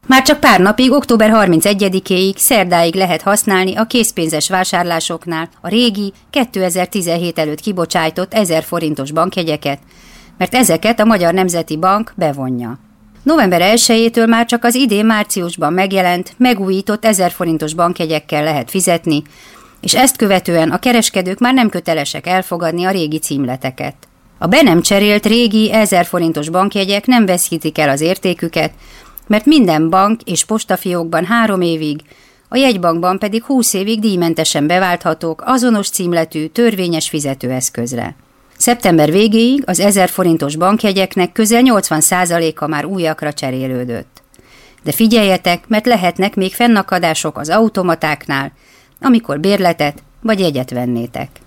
Már csak pár napig, október 31-éig, szerdáig lehet használni a készpénzes vásárlásoknál a régi, 2017 előtt kibocsájtott 1000 forintos bankjegyeket, mert ezeket a Magyar Nemzeti Bank bevonja. November 1-től már csak az idén márciusban megjelent, megújított 1000 forintos bankjegyekkel lehet fizetni, és ezt követően a kereskedők már nem kötelesek elfogadni a régi címleteket. A be nem cserélt régi 1000 forintos bankjegyek nem veszítik el az értéküket, mert minden bank és postafiókban 3 évig, a jegybankban pedig 20 évig díjmentesen beválthatók azonos címletű, törvényes fizetőeszközre. Szeptember végéig az 1000 forintos bankjegyeknek közel 80%-a már újakra cserélődött. De figyeljetek, mert lehetnek még fennakadások az automatáknál, amikor bérletet vagy jegyet vennétek.